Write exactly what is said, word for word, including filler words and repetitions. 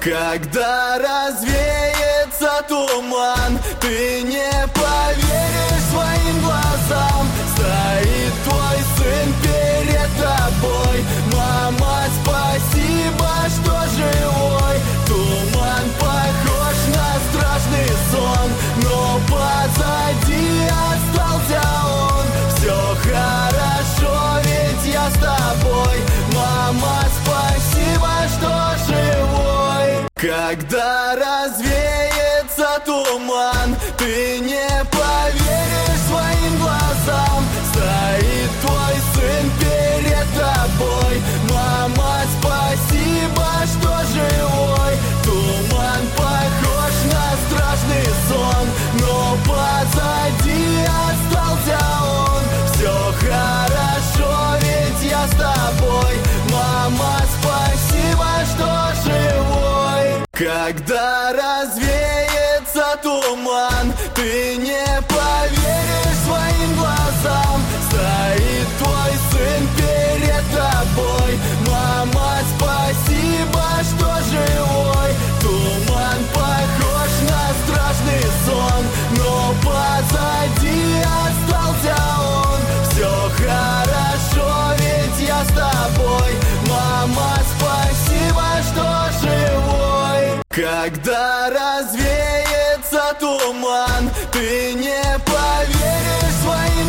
Когда развеется туман, ты не поверишь своим глазам. Стоит твой сын перед тобой. Мама, спасибо, что живой. Туман похож на страшный сон, но позади остался он. Все хорошо, ведь я с тобой. Мама, спасибо, что живой. Когда развеется туман, ты не поверишь своим глазам. Стоит твой сын перед тобой. Мама, спасибо, что живой. Туман похож на страшный сон, но позади остался он. Все хорошо, ведь я с тобой. Мама, спасибо, что живой. Когда развеется туман, ты не поверишь своим глазам. Стоит твой сын перед тобой. Мама, спасибо, что живой. Туман похож на страшный сон, но позади остался он. Все хорошо, ведь я с тобой. Мама, спасибо, что живой. Когда развеется туман, ты не